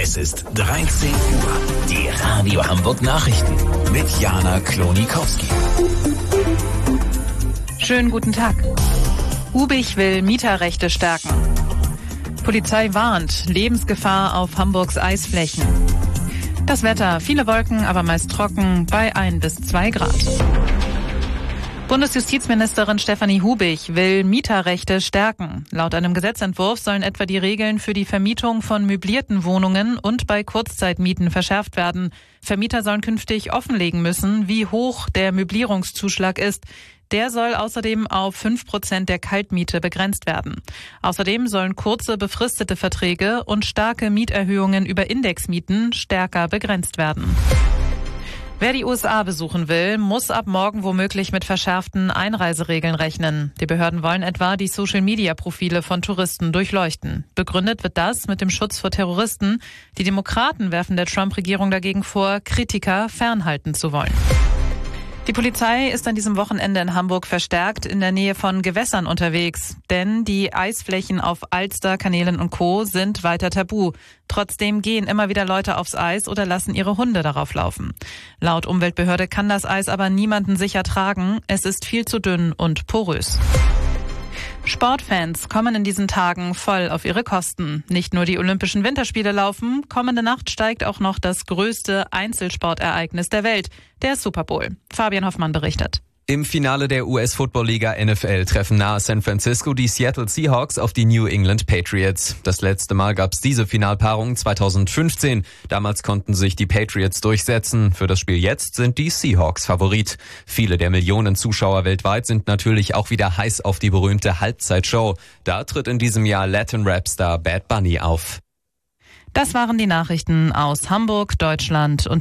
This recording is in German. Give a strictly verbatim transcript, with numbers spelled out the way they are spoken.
Es ist dreizehn Uhr. Die Radio Hamburg Nachrichten mit Jana Klonikowski. Schönen guten Tag. Ubich will Mieterrechte stärken. Polizei warnt, Lebensgefahr auf Hamburgs Eisflächen. Das Wetter, viele Wolken, aber meist trocken, bei ein bis zwei Grad. Bundesjustizministerin Stefanie Hubich will Mieterrechte stärken. Laut einem Gesetzentwurf sollen etwa die Regeln für die Vermietung von möblierten Wohnungen und bei Kurzzeitmieten verschärft werden. Vermieter sollen künftig offenlegen müssen, wie hoch der Möblierungszuschlag ist. Der soll außerdem auf fünf Prozent der Kaltmiete begrenzt werden. Außerdem sollen kurze befristete Verträge und starke Mieterhöhungen über Indexmieten stärker begrenzt werden. Wer die U S A besuchen will, muss ab morgen womöglich mit verschärften Einreiseregeln rechnen. Die Behörden wollen etwa die Social-Media-Profile von Touristen durchleuchten. Begründet wird das mit dem Schutz vor Terroristen. Die Demokraten werfen der Trump-Regierung dagegen vor, Kritiker fernhalten zu wollen. Die Polizei ist an diesem Wochenende in Hamburg verstärkt in der Nähe von Gewässern unterwegs. Denn die Eisflächen auf Alster, Kanälen und Co. sind weiter tabu. Trotzdem gehen immer wieder Leute aufs Eis oder lassen ihre Hunde darauf laufen. Laut Umweltbehörde kann das Eis aber niemanden sicher tragen. Es ist viel zu dünn und porös. Sportfans kommen in diesen Tagen voll auf ihre Kosten. Nicht nur die Olympischen Winterspiele laufen, kommende Nacht steigt auch noch das größte Einzelsportereignis der Welt, der Super Bowl. Fabian Hoffmann berichtet. Im Finale der U S-Football-Liga N F L treffen nahe San Francisco die Seattle Seahawks auf die New England Patriots. Das letzte Mal gab es diese Finalpaarung zweitausendfünfzehn. Damals konnten sich die Patriots durchsetzen. Für das Spiel jetzt sind die Seahawks Favorit. Viele der Millionen Zuschauer weltweit sind natürlich auch wieder heiß auf die berühmte Halbzeitshow. Da tritt in diesem Jahr Latin-Rap-Star Bad Bunny auf. Das waren die Nachrichten aus Hamburg, Deutschland und